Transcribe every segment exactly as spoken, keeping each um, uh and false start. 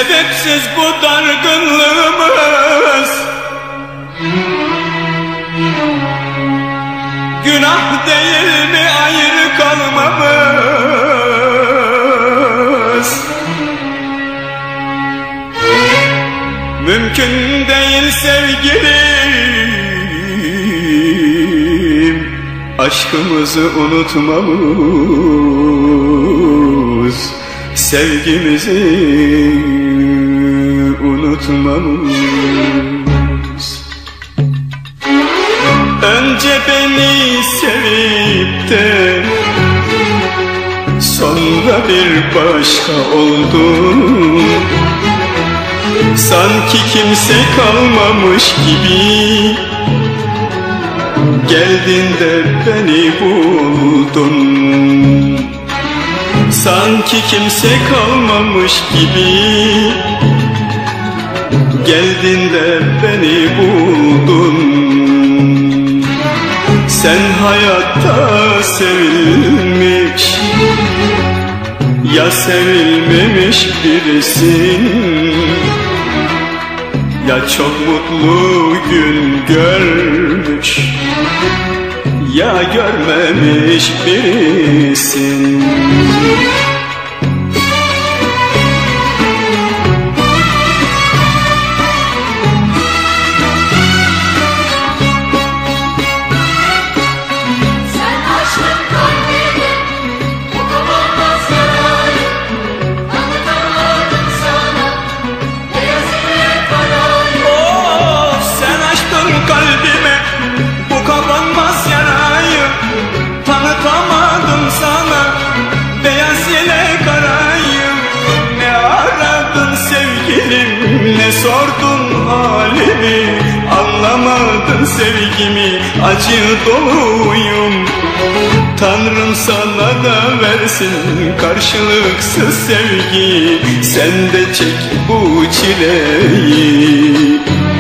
Sebepsiz bu dargınlığımız, günah değil mi ayrı kalmamız? Mümkün değil sevgilim, aşkımızı unutmamız, sevgimizi unutmamız. Önce beni sevip de sonra bir başka oldun. Sanki kimse kalmamış gibi geldin de beni buldun. Sanki kimse kalmamış gibi geldin de beni buldun. Sen hayatta sevilmiş ya sevilmemiş birisin, ya çok mutlu gün görmüş ya görmemiş birisin. Ne sordun halimi, anlamadın sevgimi, acı doluyum. Tanrım sana da versin karşılıksız sevgi, sen de çek bu çileyi.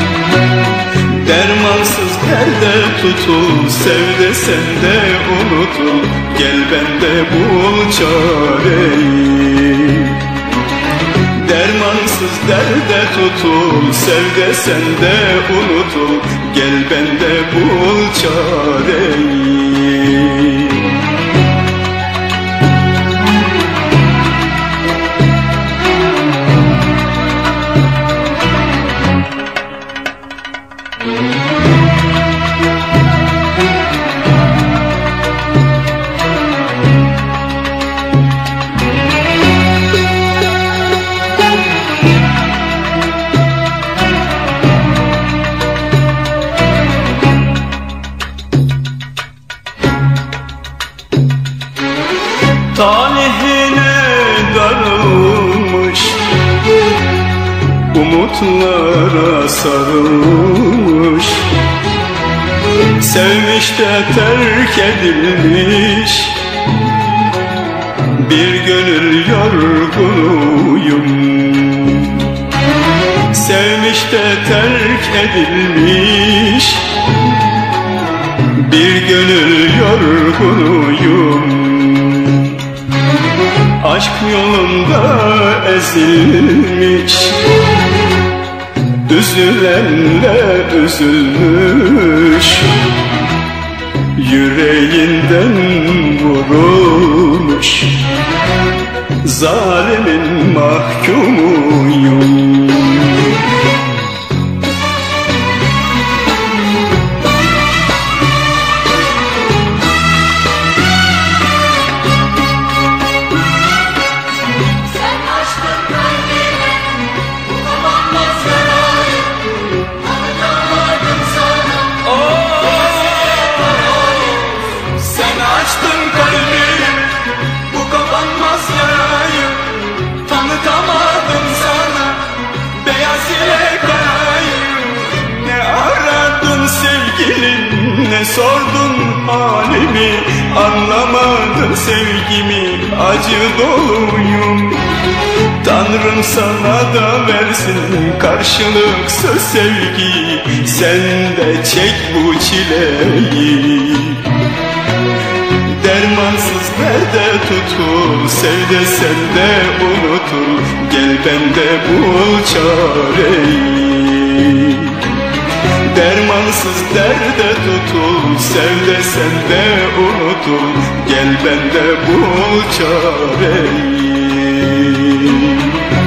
Dermansız derde tutul, sev de sen de unutul, gel bende bul çareyi. Dermansız derde tutul, sev de sen de unutul, gel bende bul çareyi. Talihine darılmış, umutlara sarılmış, sevmiş de terk edilmiş, bir gönül yorgunuyum. Sevmiş de terk edilmiş, bir gönül yorgunuyum. Aşk yolunda ezilmiş, üzülenle üzülmüş, yüreğinden vurulmuş, zalimin mahkumuyum. Ne sordun halimi, anlamadın sevgimi, acı doluyum. Tanrım sana da versin karşılıksız sevgi, sen de çek bu çileyi. Dermansız ver de tutul, sev de sen de unutul, gel bende bul çareyi. Dermansız derde tutul, sev de sen de unutul, gel bende bul çareyi.